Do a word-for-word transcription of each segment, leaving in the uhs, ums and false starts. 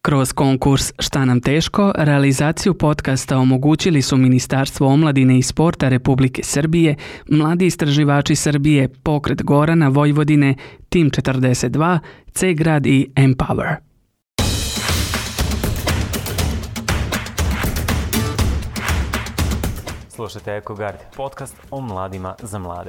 Kroz konkurs Šta nam teško, realizaciju podcasta omogućili su Ministarstvo omladine i sporta Republike Srbije, Mladi istraživači Srbije, Pokret Gorana Vojvodine, Tim četrdeset dva, C-Grad i Empower. Slušajte EcoGuard, podcast o mladima za mlade.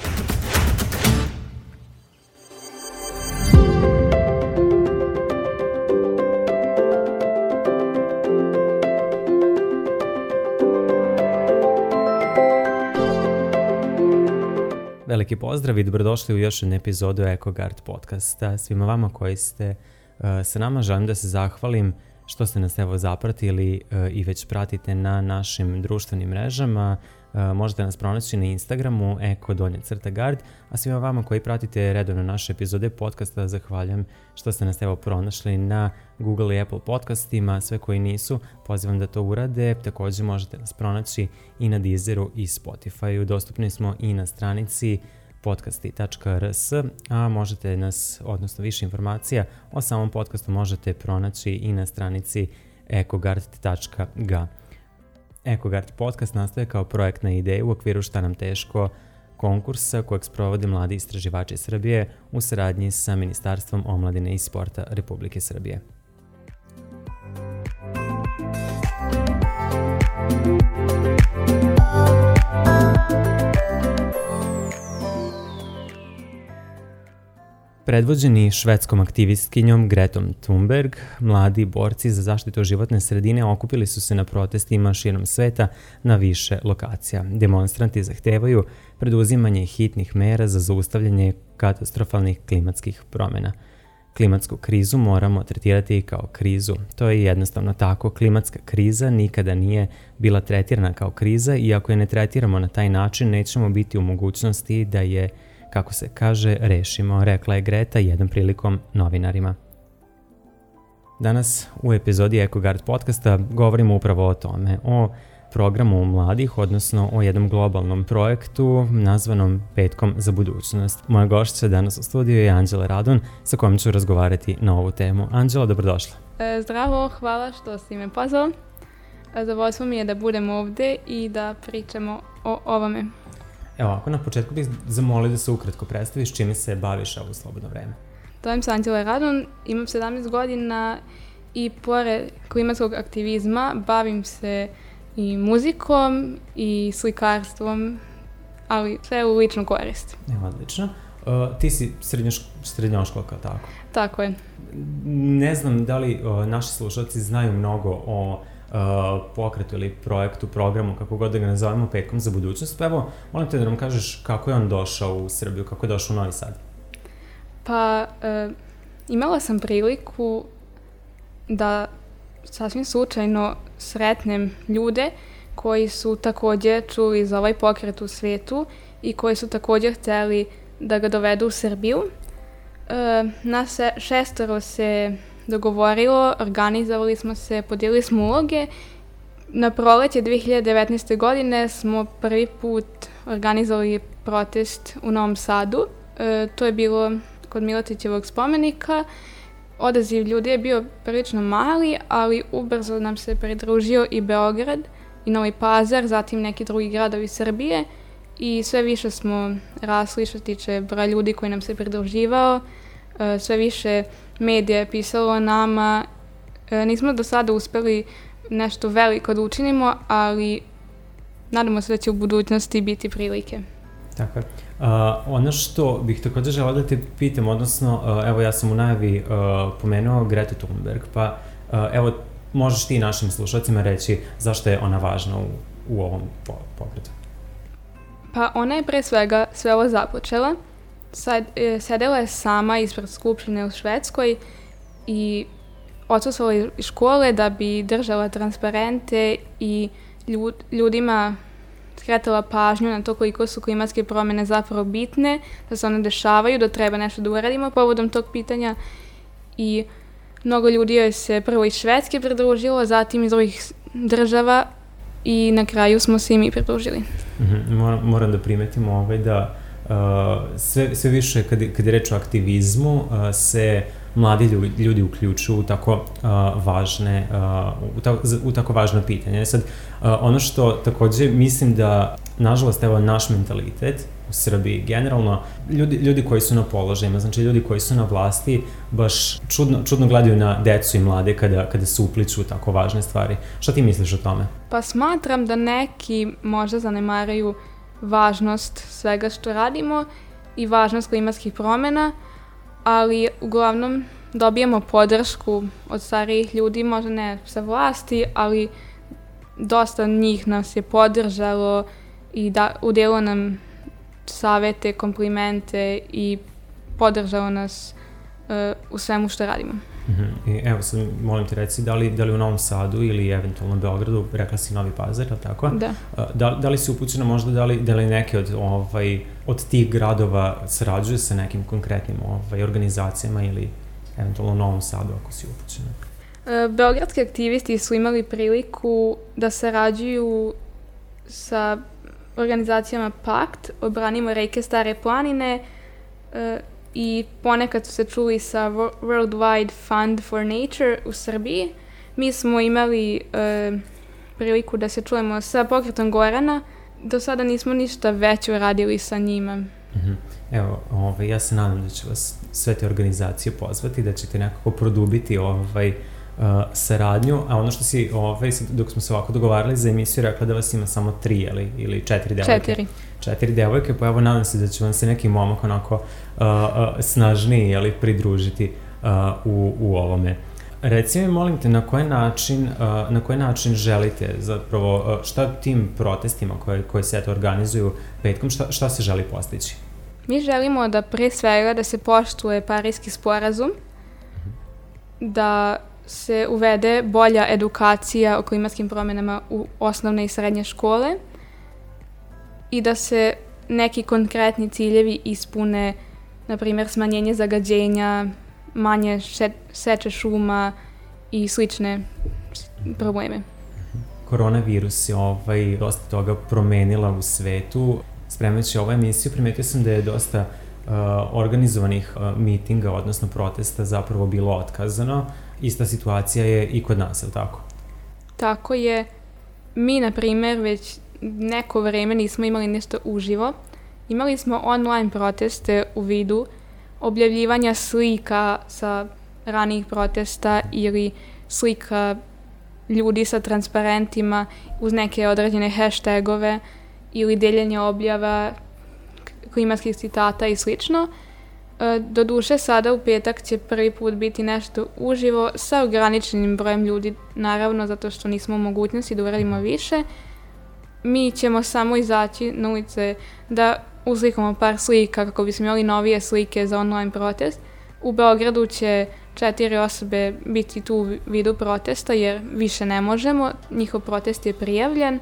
Veliki pozdrav i dobrodošli u još jednu epizodu EcoGuard podcasta. Svima vama koji ste uh, sa nama želim da se zahvalim što ste nas evo zapratili uh, i već pratite na našim društvenim mrežama. Uh, možete nas pronaći na Instagramu eko donja crta gard, a svima vama koji pratite redovno naše epizode podcasta zahvaljujem što ste nas evo pronašli na Google i Apple podcastima. Sve koji nisu, pozivam da to urade. Također možete nas pronaći i na Deezeru i Spotifyu. Dostupni smo i na stranici podcasti tačka r s, a možete nas, odnosno više informacija o samom podcastu možete pronaći i na stranici ecogard tačka g a. EcoGuard podcast nastaje kao projektna ideja u okviru Šta nam teško konkursa kojeg sprovode Mladi istraživači Srbije u saradnji sa Ministarstvom omladine i sporta Republike Srbije. Predvođeni švedskom aktivistkinjom Gretom Thunberg, mladi borci za zaštitu životne sredine okupili su se na protestima širom sveta na više lokacija. Demonstranti zahtevaju preduzimanje hitnih mera za zaustavljanje katastrofalnih klimatskih promjena. Klimatsku krizu moramo tretirati i kao krizu. To je jednostavno tako. Klimatska kriza nikada nije bila tretirana kao kriza i ako je ne tretiramo na taj način, nećemo biti u mogućnosti da je, kako se kaže, rešimo, rekla je Greta jednom prilikom novinarima. Danas u epizodi EcoGuard podcasta govorimo upravo o tome, o programu mladih, odnosno o jednom globalnom projektu nazvanom Petkom za budućnost. Moja gošća danas u studiju je Anđela Radon, sa kojom ću razgovarati na ovu temu. Anđela, dobrodošla. E, zdravo, hvala što si me pozvao. Zadovoljstvo mi je da budem ovdje i da pričamo o ovome. Evo, ako na početku bih zamolio da se ukratko predstaviš čime se baviš ovo slobodno vreme. Zovem se Anđela Radon, imam sedamnaest godina i pored klimatskog aktivizma bavim se i muzikom i slikarstvom, ali sve u ličnu korist. Evo, odlično. Uh, ti si srednjoš, srednjoškolka, tako? Tako je. Ne znam da li uh, naši slušalci znaju mnogo o Uh, pokretu ili projektu, programu, kako god da ga nazovemo, Petkom za budućnost. Pa evo, molim te da nam kažeš kako je on došao u Srbiju, kako je došao u Novi Sad. Pa, uh, imala sam priliku da sasvim slučajno sretnem ljude koji su također čuli za ovaj pokret u svijetu i koji su također htjeli da ga dovedu u Srbiju. Uh, nas šestoro se dogovorilo, organizovali smo se, podijelili smo uloge. Na proleće dve hiljade devetnaeste. godine smo prvi put organizovali protest u Novom Sadu. E, to je bilo kod Miletićevog spomenika. Odaziv ljudi je bio prilično mali, ali ubrzo nam se pridružio i Beograd i Novi Pazar, zatim neki drugi gradovi Srbije i sve više smo rasli što tiče broja ljudi koji nam se pridruživao. E, sve više medija je pisalo o nama. E, nismo do sada uspeli nešto veliko da učinimo, ali nadamo se da će u budućnosti biti prilike. Tako je. Uh, ono što bih također želeo da te pitam, odnosno, uh, evo ja sam u najavi uh, pomenuo Gretu Thunberg, pa uh, evo možeš ti našim slušalcima reći zašto je ona važna u, u ovom pokretu? Pa ona je pre svega sve ovo započela. Sad, e, sedela je sama ispred skupštine u Švedskoj i odsustvala iz škole da bi držala transparente i ljud, ljudima skretala pažnju na to koliko su klimatske promjene zapravo bitne, da se one dešavaju, da treba nešto da uradimo povodom tog pitanja. I mnogo ljudi joj se prvo iz Švedske pridružilo, zatim iz drugih država i na kraju smo se i mi pridružili. Mm-hmm. Moram, moram da primetimo ovaj da Uh, sve, sve više kad, kad je reč o aktivizmu uh, se mladi ljudi, ljudi uključuju u tako uh, važne, uh, u, ta, u tako važno pitanje. Sad, uh, ono što takođe mislim da, nažalost, evo naš mentalitet u Srbiji generalno, ljudi, ljudi koji su na položajima, znači ljudi koji su na vlasti, baš čudno, čudno gledaju na decu i mlade kada, kada se upliču u tako važne stvari. Šta ti misliš o tome? Pa smatram da neki možda zanemaraju važnost svega što radimo i važnost klimatskih promjena, ali uglavnom dobijemo podršku od starijih ljudi, možda ne sa vlasti, ali dosta njih nas je podržalo i da, udjelo nam savete, komplimente i podržalo nas uh, u svemu što radimo. Mm-hmm. I evo sad molim te reci, da li, da li u Novom Sadu ili eventualno Beogradu, rekla si Novi Pazar, ali tako? Da. Da, da li si upućena možda, da li, da li neke od, ovaj, od tih gradova sarađuje sa nekim konkretnim ovaj, organizacijama ili eventualno u Novom Sadu ako si upućena? Uh, Beogradski aktivisti su imali priliku da sarađuju sa organizacijama Pakt, Obranimo reke Stare planine, uh, i ponekad su se čuli sa Worldwide Fund for Nature u Srbiji. Mi smo imali uh, priliku da se čujemo sa Pokretom Gorana. Do sada nismo ništa veće uradili sa njima. Mm-hmm. Evo, ovaj, ja se nadam da će vas sve te organizacije pozvati, da ćete nekako produbiti ovaj, uh, saradnju, a ono što si, ovaj, dok smo se ovako dogovarali za emisiju, rekla da vas ima samo tri ili, ili četiri devojke. Četiri. Četiri devojke, pa evo nadam se da će vam se neki momak onako uh, uh, snažniji, jeli, pridružiti uh, u, u ovome. Reci mi, molim te, na koji način, uh, na koji način želite zapravo, uh, šta tim protestima koje, koje se eto organizuju petkom, šta, šta se želi postići? Mi želimo da pre svega da se poštuje Pariski sporazum, mm-hmm. da se uvede bolja edukacija o klimatskim promjenama u osnovne i srednje škole i da se neki konkretni ciljevi ispune, na primjer smanjenje zagađenja, manje še- seče šuma i slične probleme. Koronavirus je ovaj, dosta toga promenila u svetu. Spremajući ovu emisiju, primetio sam da je dosta uh, organizovanih uh, mitinga, odnosno protesta, zapravo bilo otkazano. Ista situacija je i kod nas, je li tako? Tako je. Mi, na primjer, već neko vreme nismo imali nešto uživo. Imali smo online proteste u vidu objavljivanja slika sa ranijih protesta ili slika ljudi sa transparentima uz neke određene hashtagove ili deljenje objava klimatskih citata i slično. Doduše, sada u petak će prvi put biti nešto uživo sa ograničenim brojem ljudi, naravno zato što nismo u mogućnosti da uradimo više. Mi ćemo samo izaći na ulice da uslikamo par slika kako bismo imali novije slike za online protest. U Beogradu će četiri osobe biti tu u vidu protesta jer više ne možemo. Njihov protest je prijavljen.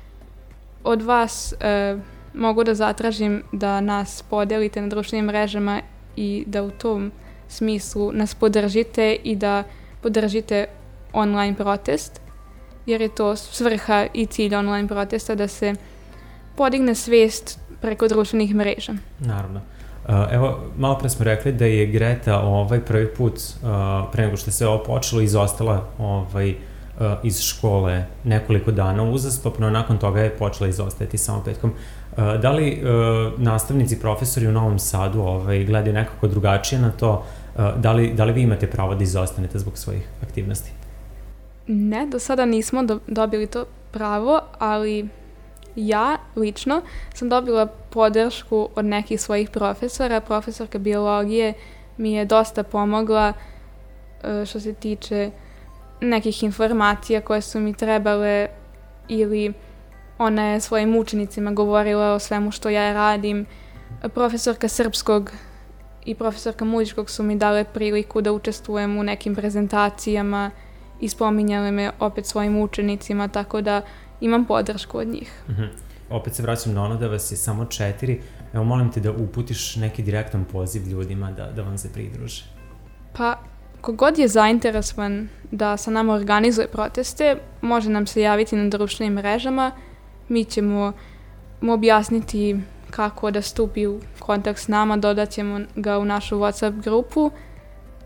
Od vas e, mogu da zatražim da nas podelite na društvenim mrežama i da u tom smislu nas podržite i da podržite online protest, jer je to svrha i cilj online protesta da se podigne svijest preko društvenih mreža. Naravno. Uh, evo, malo pre smo rekli da je Greta ovaj prvi put, uh, pre nego što je sve ovo počelo, izostala ovaj, uh, iz škole nekoliko dana uzastopno, nakon toga je počela izostajati samo petkom. Uh, da li uh, nastavnici, profesori u Novom Sadu ovaj, gledaju nekako drugačije na to? Uh, da, li, da li vi imate pravo da izostanete zbog svojih aktivnosti? Ne, do sada nismo do, dobili to pravo, ali ja lično sam dobila podršku od nekih svojih profesora. Profesorka biologije mi je dosta pomogla uh, što se tiče nekih informacija koje su mi trebale, ili ona je svojim učenicima govorila o svemu što ja radim. Profesorka srpskog i profesorka muzičkog su mi dale priliku da učestvujem u nekim prezentacijama i spominjale me opet svojim učenicima, tako da imam podršku od njih. Mm-hmm. Opet se vraćam na ono da vas je samo četiri. Evo, molim te da uputiš neki direktan poziv ljudima da, da vam se pridruže. Pa, kogod je zainteresovan da sa nama organizuje proteste, može nam se javiti na društvenim mrežama. Mi ćemo mu objasniti kako da stupi u kontakt s nama, dodat ćemo ga u našu WhatsApp grupu.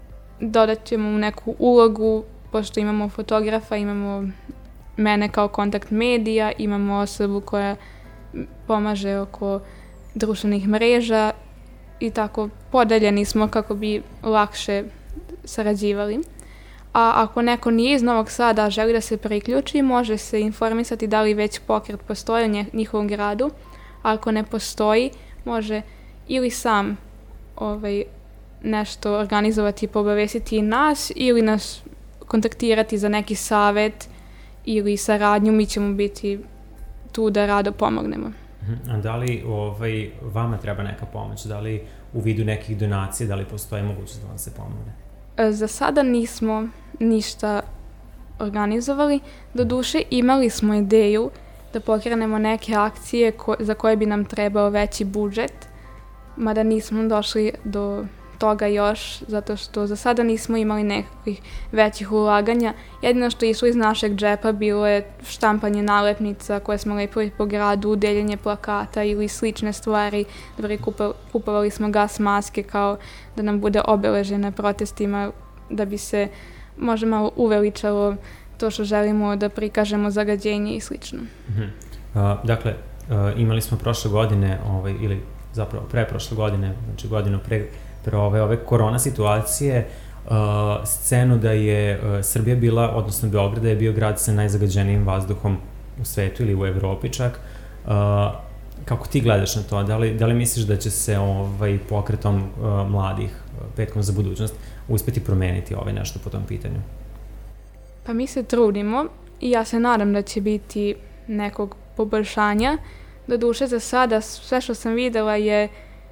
dodat ćemo u neku ulogu, pošto imamo fotografa, imamo mene kao kontakt medija, imamo osobu koja pomaže oko društvenih mreža i tako podeljeni smo kako bi lakše sarađivali. A ako neko nije iz Novog Sada, a želi da se priključi, može se informisati da li već pokret postoji u njihovom gradu. A ako ne postoji, može ili sam ovaj, nešto organizovati i obavestiti nas ili nas kontaktirati za neki savet ili saradnju, mi ćemo biti tu da rado pomognemo. A da li ovaj, vama treba neka pomoć? Da li u vidu nekih donacija, da li postoji mogućnost da vam se pomogne? Za sada nismo ništa organizovali. Doduše, imali smo ideju da pokrenemo neke akcije ko- za koje bi nam trebao veći budžet, mada nismo došli do toga još, zato što za sada nismo imali nekakvih većih ulaganja. Jedino što je išlo iz našeg džepa bilo je štampanje nalepnica koje smo lepili po gradu, deljenje plakata ili slične stvari. Dobri, kupa, kupovali smo gas maske kao da nam bude obeležje na protestima, da bi se možda malo uveličalo to što želimo da prikažemo zagađenje i slično. Mm-hmm. Uh, dakle, uh, imali smo prošle godine, ovaj, ili zapravo pre prošle godine, znači godinu pre pre ove, ove korona situacije, uh, scenu da je uh, Srbija bila, odnosno Beograd, da je bio grad sa najzagađenijim vazduhom u svetu ili u Evropi čak. Uh, kako ti gledaš na to? Da li, da li misliš da će se ovaj, pokretom uh, mladih, uh, Petkom za budućnost, uspeti promeniti ovaj nešto po tom pitanju? Pa mi se trudimo i ja se nadam da će biti nekog poboljšanja. Doduše, za sada sve što sam videla je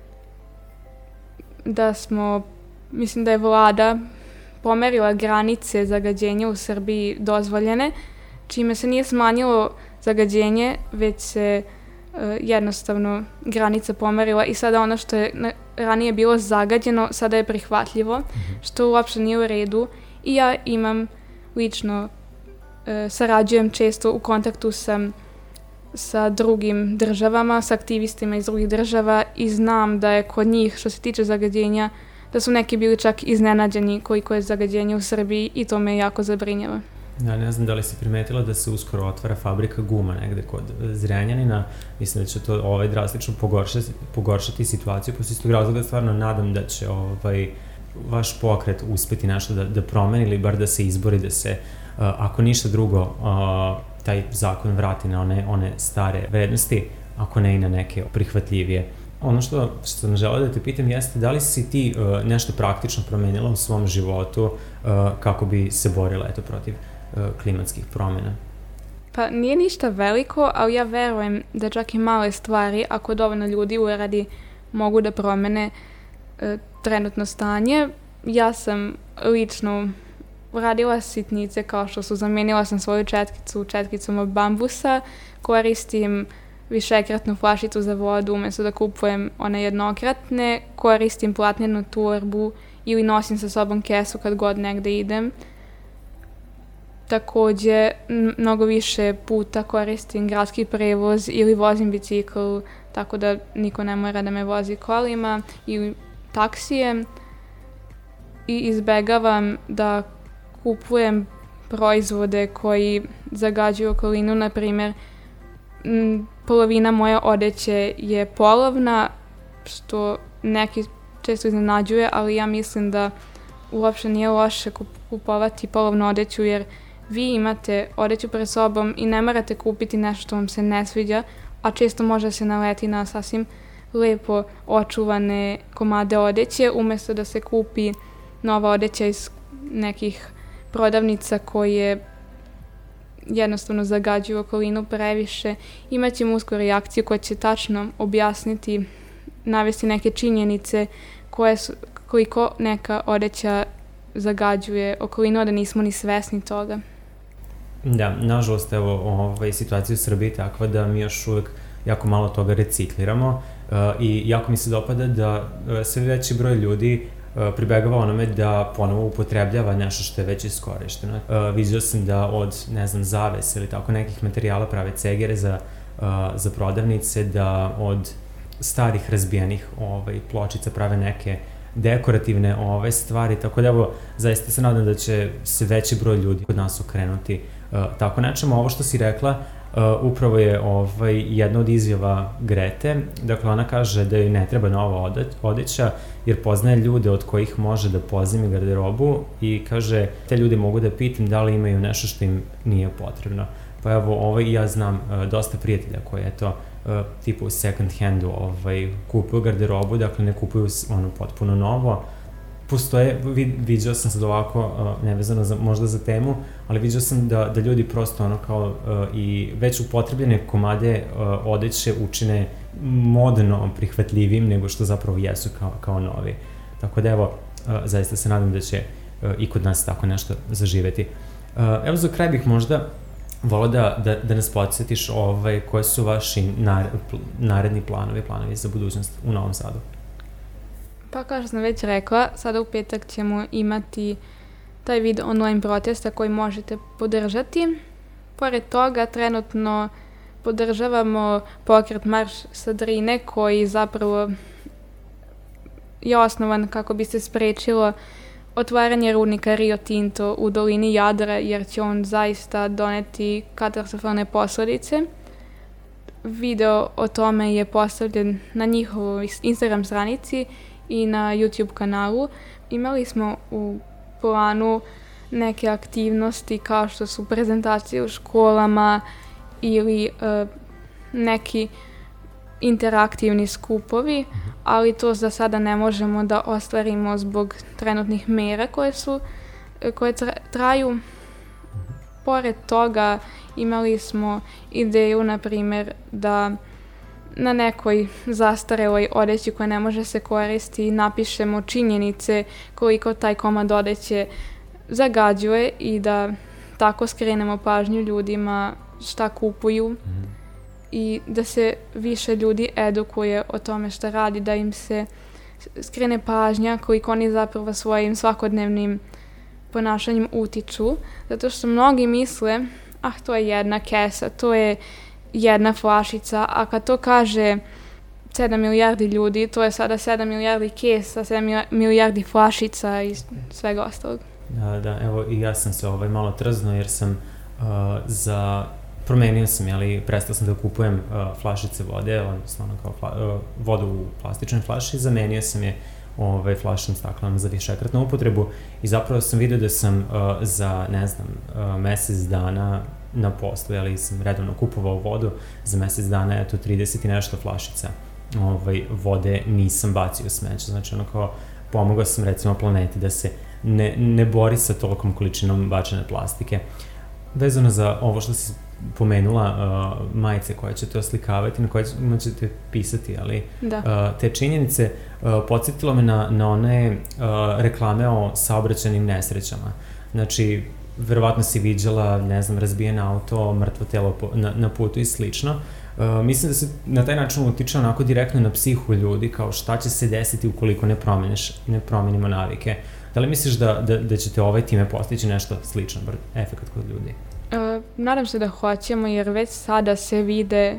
da smo, mislim da je vlada pomerila granice zagađenja u Srbiji dozvoljene, čime se nije smanjilo zagađenje, već se uh, jednostavno granica pomerila i sada ono što je na, ranije bilo zagađeno, sada je prihvatljivo, mm-hmm. što uopšte nije u redu. I ja imam lično, uh, sarađujem često, u kontaktu sam sa drugim državama, sa aktivistima iz drugih država i znam da je kod njih, što se tiče zagađenja, da su neki bili čak iznenađeni koliko je zagađenje u Srbiji i to me jako zabrinjava. Ja ne znam da li si primetila da se uskoro otvara fabrika guma negde kod Zrenjanina. Mislim da će to ovaj, drastično pogoršati, pogoršati situaciju, pa se iz tog razloga stvarno nadam da će ovaj, vaš pokret uspeti nešto da, da promeni ili bar da se izbori, da se, uh, ako ništa drugo, uh, taj zakon vrati na one, one stare vrednosti, ako ne i na neke prihvatljivije. Ono što, što sam želeo da te pitam jeste da li si ti uh, nešto praktično promenila u svom životu uh, kako bi se borila eto, protiv uh, klimatskih promjena? Pa nije ništa veliko, ali ja verujem da čak i male stvari, ako dovoljno ljudi uradi, mogu da promene uh, trenutno stanje. Ja sam lično radila sitnice kao što su, zamenila sam svoju četkicu četkicom od bambusa, koristim višekratnu flašicu za vodu umjesto da kupujem one jednokratne, koristim platnenu torbu ili nosim sa sobom kesu kad god negde idem. Takođe, mnogo više puta koristim gradski prevoz ili vozim bicikl, tako da niko ne mora da me vozi kolima ili taksijem i izbegavam da kupujem proizvode koji zagađuju okolinu. Na primjer, m, polovina moje odeće je polovna, što neki često iznenađuje, ali ja mislim da uopšte nije loše kupovati polovnu odeću, jer vi imate odeću pred sobom i ne morate kupiti nešto što vam se ne sviđa, a često može se naleti na sasvim lepo očuvane komade odeće, umjesto da se kupi nova odeća iz nekih prodavnica koje jednostavno zagađuju okolinu previše. Imaćemo uskoro i akciju koja će tačno objasniti, navesti neke činjenice koje su, koliko neka odeća zagađuje okolinu, a da nismo ni svesni toga. Da, nažalost, evo, ovaj, situacija u Srbiji je takva da mi još uvek jako malo toga recikliramo uh, i jako mi se dopada da uh, sve veći broj ljudi uh, pribegava onome da ponovo upotrebljava nešto što je već iskorišteno. Uh, vidio sam da od, ne znam, zavesa ili tako nekih materijala prave cegere za, uh, za prodavnice, da od starih razbijenih ovaj, pločica prave neke dekorativne ove stvari, tako da evo, zaista se nadam da će se veći broj ljudi kod nas okrenuti uh, tako nečemu. Ovo što si rekla, uh, upravo je ovaj, jedna od izjava Grete, dakle ona kaže da joj ne treba nova odeća, jer poznaje ljude od kojih može da pozimi garderobu i kaže, te ljude mogu da pitam da li imaju nešto što im nije potrebno. Pa evo, ovaj, ja znam uh, dosta prijatelja koji je to Uh, tipu u second handu ovaj, kupuju garderobu, dakle ne kupuju ono potpuno novo. Postoje, vid, viđao sam sad ovako, uh, nevezano za, možda za temu, ali viđao sam da, da ljudi prosto ono kao uh, i već upotrebljene komade uh, odeće učine modno prihvatljivim nego što zapravo jesu kao, kao novi. Tako da evo, uh, zaista se nadam da će uh, i kod nas tako nešto zaživeti. Uh, evo za kraj bih možda volao da, da, da nas podsjetiš ovaj, koje su vaši naredni planovi, planovi za budućnost u Novom Sadu? Pa kao što sam već rekla, sada u petak ćemo imati taj vid online protesta koji možete podržati. Pored toga, trenutno podržavamo pokret Marš sa Drine koji zapravo je osnovan kako bi se sprečilo otvaranje rudnika Rio Tinto u dolini Jadra, jer će on zaista doneti katastrofalne posledice. Video o tome je postavljen na njihovoj Instagram stranici i na YouTube kanalu. Imali smo u planu neke aktivnosti kao što su prezentacije u školama ili uh, neki interaktivni skupovi, ali to za sada ne možemo da ostvarimo zbog trenutnih mera koje su, koje traju. Pored toga imali smo ideju, na primjer, da na nekoj zastareloj odeći koja ne može se koristiti napišemo činjenice koliko taj komad odeće zagađuje i da tako skrenemo pažnju ljudima šta kupuju. I da se više ljudi edukuje o tome šta radi, da im se skrene pažnja koliko oni zapravo svojim svakodnevnim ponašanjem utiču. Zato što mnogi misle, ah, to je jedna kesa, to je jedna flašica, a kad to kaže sedam milijardi ljudi, to je sada sedam milijardi kesa, sedam milijardi flašica i svega ostalog. Da, da, evo i ja sam se ovaj malo trznuo jer sam uh, za... Promenio sam, ali prestao sam da kupujem uh, flašice vode, odnosno kao fla, uh, vodu u plastičnoj flaši, zamenio sam je ovaj, flašom staklenom za višekratnu upotrebu i zapravo sam vidio da sam uh, za, ne znam, uh, mesec dana na poslu, ali sam redovno kupovao vodu, za mesec dana, eto, trideset i nešto flašica ovaj, vode nisam bacio u smeće, znači ono kao pomogao sam recimo planeti da se ne, ne bori sa tolikom količinom bačene plastike. Vezano za ovo što si pomenula, uh, majice koje ćete oslikavati, na koje ćete pisati, ali da. uh, te činjenice uh, podsjetilo me na, na one uh, reklame o saobraćajnim nesrećama. Znači, verovatno si viđala, ne znam, razbijen auto, mrtvo telo po, na, na putu i slično. Uh, mislim da se na taj način utiče onako direktno na psihu ljudi, kao šta će se desiti ukoliko ne promeniš, ne promenimo navike. Da li misliš da, da, da ćete ovaj time postići nešto slično, efekt kod ljudi? Uh, nadam se da hoćemo, jer već sada se vide,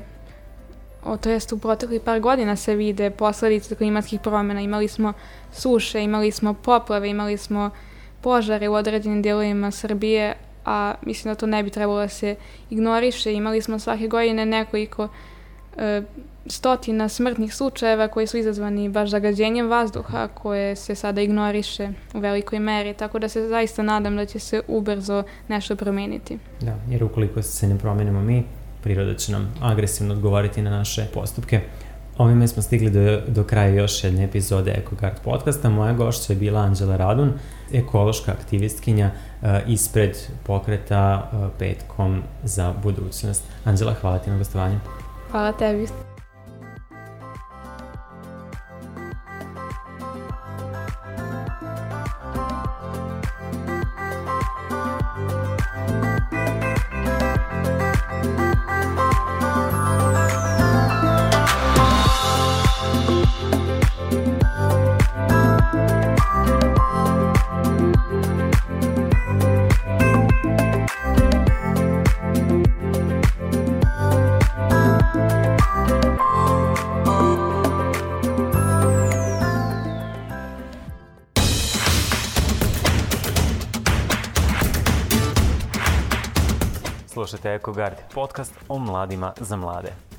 o, to jest u proteklih par godina se vide posledice klimatskih promjena. Imali smo suše, imali smo poplave, imali smo požare u određenim dijelovima Srbije, a mislim da to ne bi trebalo da se ignoriše. Imali smo svake godine nekoliko uh, stotina smrtnih slučajeva koji su izazvani baš zagađenjem vazduha, koje se sada ignoriše u velikoj meri, tako da se zaista nadam da će se ubrzo nešto promeniti. Da, jer ukoliko se ne promenimo mi, priroda će nam agresivno odgovoriti na naše postupke. Ovime smo stigli do, do kraja još jedne epizode EkoGard podcasta. Moja gošća je bila Anđela Radun, ekološka aktivistkinja uh, ispred pokreta uh, Petkom za budućnost. Anđela, hvala ti na gostovanju. Hvala tebi. Slušajte EcoGuard, podcast o mladima za mlade.